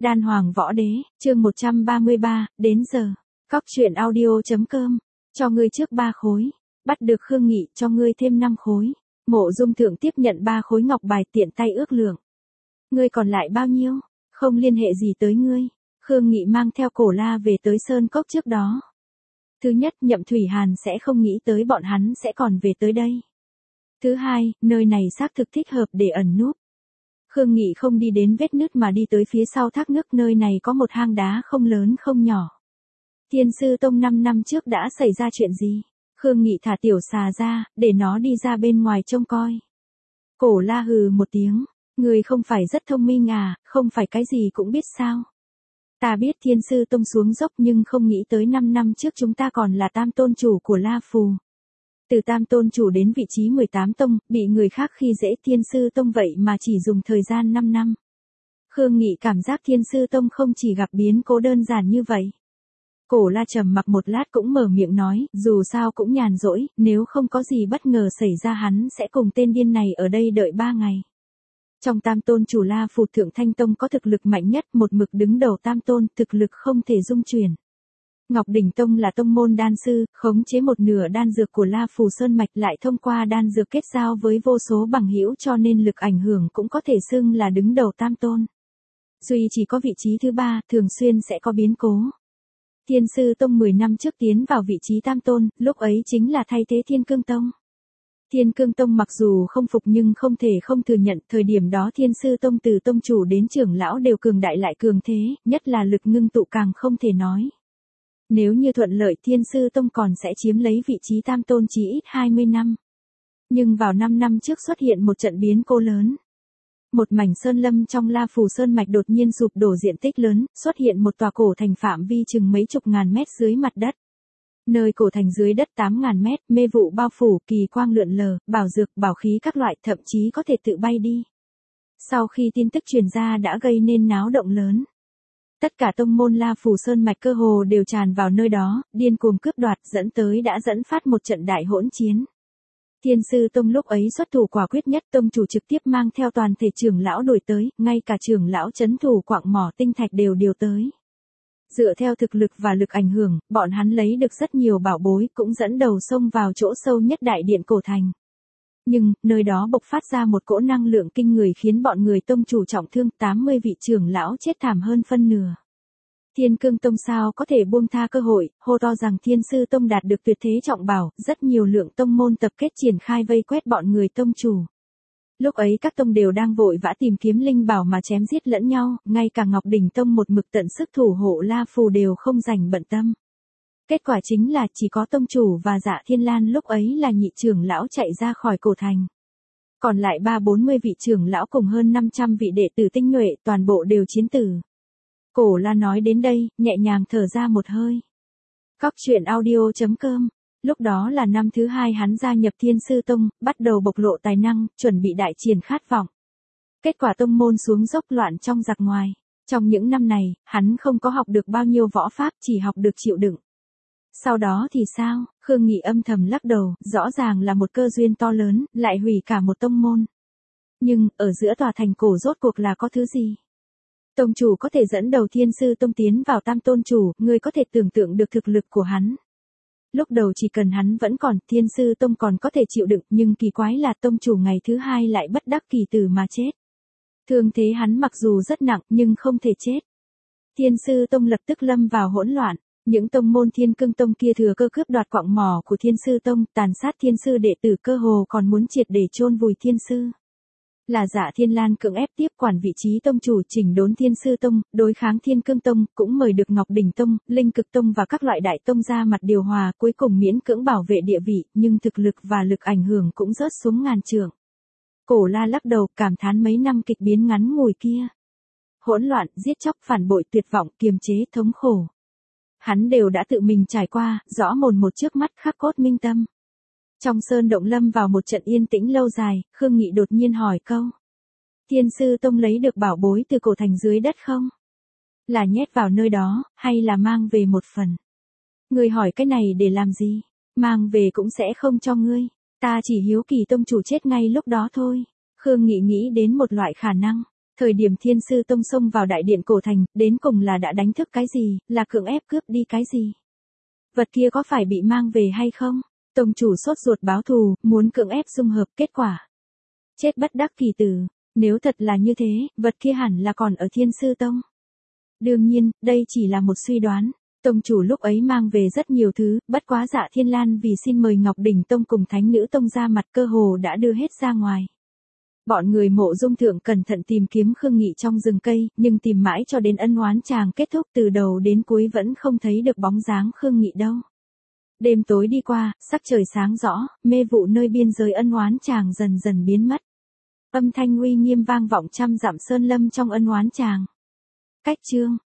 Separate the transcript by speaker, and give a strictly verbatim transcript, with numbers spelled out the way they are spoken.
Speaker 1: Đan Hoàng Võ Đế, chương một trăm ba mươi ba, đến giờ. Cóc truyện audio.com, cho ngươi trước ba khối, bắt được Khương Nghị cho ngươi thêm năm khối. Mộ Dung Thượng tiếp nhận ba khối ngọc bài tiện tay ước lượng. Ngươi còn lại bao nhiêu? Không liên hệ gì tới ngươi. Khương Nghị mang theo Cổ La về tới Sơn Cốc trước đó. Thứ nhất, Nhậm Thủy Hàn sẽ không nghĩ tới bọn hắn sẽ còn về tới đây. Thứ hai, nơi này xác thực thích hợp để ẩn núp. Khương Nghị không đi đến vết nứt mà đi tới phía sau thác nước, nơi này có một hang đá không lớn không nhỏ. Thiên Sư Tông năm năm trước đã xảy ra chuyện gì? Khương Nghị thả tiểu xà ra, để nó đi ra bên ngoài trông coi. Cổ La hừ một tiếng, người không phải rất thông minh à, không phải cái gì cũng biết sao? Ta biết Thiên Sư Tông xuống dốc nhưng không nghĩ tới năm năm trước chúng ta còn là tam tôn chủ của La Phù. Từ tam tôn chủ đến vị trí mười tám tông, bị người khác khi dễ Thiên Sư Tông vậy mà chỉ dùng thời gian năm năm. Khương Nghị cảm giác Thiên Sư Tông không chỉ gặp biến cố đơn giản như vậy. Cổ La trầm mặc một lát cũng mở miệng nói, dù sao cũng nhàn rỗi, nếu không có gì bất ngờ xảy ra hắn sẽ cùng tên điên này ở đây đợi ba ngày. Trong tam tôn chủ La Phù Thượng Thanh Tông có thực lực mạnh nhất, một mực đứng đầu tam tôn, thực lực không thể dung chuyển. Ngọc Đỉnh Tông là tông môn đan sư, khống chế một nửa đan dược của La Phù Sơn Mạch, lại thông qua đan dược kết giao với vô số bằng hữu cho nên lực ảnh hưởng cũng có thể xưng là đứng đầu tam tôn. Duy chỉ có vị trí thứ ba, thường xuyên sẽ có biến cố. Thiên Sư Tông mười năm trước tiến vào vị trí tam tôn, lúc ấy chính là thay thế Thiên Cương Tông. Thiên Cương Tông mặc dù không phục nhưng không thể không thừa nhận, thời điểm đó Thiên Sư Tông từ tông chủ đến trưởng lão đều cường đại lại cường thế, nhất là lực ngưng tụ càng không thể nói. Nếu như thuận lợi Thiên Sư Tông còn sẽ chiếm lấy vị trí tam tôn chỉ ít hai mươi năm. Nhưng vào năm năm trước xuất hiện một trận biến cố lớn. Một mảnh sơn lâm trong La Phù Sơn Mạch đột nhiên sụp đổ diện tích lớn, xuất hiện một tòa cổ thành phạm vi chừng mấy chục ngàn mét dưới mặt đất. Nơi cổ thành dưới đất tám ngàn mét, mê vụ bao phủ, kỳ quang lượn lờ, bảo dược, bảo khí các loại, thậm chí có thể tự bay đi. Sau khi tin tức truyền ra đã gây nên náo động lớn. Tất cả tông môn La Phù Sơn Mạch cơ hồ đều tràn vào nơi đó, điên cuồng cướp đoạt, dẫn tới đã dẫn phát một trận đại hỗn chiến. Thiên Sư Tông lúc ấy xuất thủ quả quyết nhất, tông chủ trực tiếp mang theo toàn thể trưởng lão đuổi tới, ngay cả trưởng lão trấn thủ quạng mỏ tinh thạch đều điều tới. Dựa theo thực lực và lực ảnh hưởng, bọn hắn lấy được rất nhiều bảo bối, cũng dẫn đầu xông vào chỗ sâu nhất đại điện cổ thành. Nhưng, nơi đó bộc phát ra một cỗ năng lượng kinh người khiến bọn người tông chủ trọng thương, tám mươi vị trưởng lão chết thảm hơn phân nửa. Thiên Cương Tông sao có thể buông tha cơ hội, hô to rằng Thiên Sư Tông đạt được tuyệt thế trọng bảo, rất nhiều lượng tông môn tập kết triển khai vây quét bọn người tông chủ. Lúc ấy các tông đều đang vội vã tìm kiếm linh bảo mà chém giết lẫn nhau, ngay cả Ngọc Đỉnh Tông một mực tận sức thủ hộ La Phù đều không dành bận tâm. Kết quả chính là chỉ có tông chủ và Dạ Thiên Lan lúc ấy là nhị trưởng lão chạy ra khỏi cổ thành. Còn lại ba bốn mươi vị trưởng lão cùng hơn năm trăm vị đệ tử tinh nhuệ toàn bộ đều chiến tử. Cổ La nói đến đây, nhẹ nhàng thở ra một hơi. Cóc truyện audio.com, lúc đó là năm thứ hai hắn gia nhập Thiên Sư Tông, bắt đầu bộc lộ tài năng, chuẩn bị đại triển khát vọng. Kết quả tông môn xuống dốc loạn trong giặc ngoài. Trong những năm này, hắn không có học được bao nhiêu võ pháp, chỉ học được chịu đựng. Sau đó thì sao? Khương Nghị âm thầm lắc đầu, rõ ràng là một cơ duyên to lớn, lại hủy cả một tông môn. Nhưng, ở giữa tòa thành cổ rốt cuộc là có thứ gì? Tông chủ có thể dẫn đầu Thiên Sư Tông tiến vào tam tôn chủ, người có thể tưởng tượng được thực lực của hắn. Lúc đầu chỉ cần hắn vẫn còn, Thiên Sư Tông còn có thể chịu đựng, nhưng kỳ quái là tông chủ ngày thứ hai lại bất đắc kỳ tử mà chết. Thương thế hắn mặc dù rất nặng, nhưng không thể chết. Thiên Sư Tông lập tức lâm vào hỗn loạn. Những tông môn Thiên Cương Tông kia thừa cơ cướp đoạt quạng mỏ của Thiên Sư Tông, tàn sát Thiên Sư đệ tử, cơ hồ còn muốn triệt để chôn vùi Thiên Sư. Là Dạ Thiên Lan cưỡng ép tiếp quản vị trí tông chủ, chỉnh đốn Thiên Sư Tông, đối kháng Thiên Cương Tông, cũng mời được Ngọc Đỉnh Tông, Linh Cực Tông và các loại đại tông ra mặt điều hòa, cuối cùng miễn cưỡng bảo vệ địa vị, nhưng thực lực và lực ảnh hưởng cũng rớt xuống ngàn trượng. Cổ La lắc đầu, cảm thán mấy năm kịch biến ngắn ngủi kia. Hỗn loạn, giết chóc, phản bội, tuyệt vọng, kiềm chế, thống khổ. Hắn đều đã tự mình trải qua, rõ mồn một trước mắt, khắc cốt minh tâm. Trong sơn động lâm vào một trận yên tĩnh lâu dài, Khương Nghị đột nhiên hỏi câu. Thiên Sư Tông lấy được bảo bối từ cổ thành dưới đất không? Là nhét vào nơi đó, hay là mang về một phần? Ngươi hỏi cái này để làm gì? Mang về cũng sẽ không cho ngươi. Ta chỉ hiếu kỳ tông chủ chết ngay lúc đó thôi. Khương Nghị nghĩ đến một loại khả năng. Thời điểm Thiên Sư Tông xông vào đại điện cổ thành, đến cùng là đã đánh thức cái gì, là cưỡng ép cướp đi cái gì? Vật kia có phải bị mang về hay không? Tông chủ sốt ruột báo thù, muốn cưỡng ép dung hợp, kết quả chết bất đắc kỳ tử. Nếu thật là như thế, vật kia hẳn là còn ở Thiên Sư Tông. Đương nhiên, đây chỉ là một suy đoán. Tông chủ lúc ấy mang về rất nhiều thứ, bất quá Dạ Thiên Lan vì xin mời Ngọc Đỉnh Tông cùng Thánh Nữ Tông ra mặt, cơ hồ đã đưa hết ra ngoài. Bọn người Mộ Dung Thượng cẩn thận tìm kiếm Khương Nghị trong rừng cây, nhưng tìm mãi cho đến ân oán chàng kết thúc, từ đầu đến cuối vẫn không thấy được bóng dáng Khương Nghị đâu. Đêm tối đi qua, sắc trời sáng rõ, mê vụ nơi biên giới ân oán chàng dần dần biến mất. Âm thanh uy nghiêm vang vọng trăm dặm sơn lâm trong ân oán chàng. Cách chương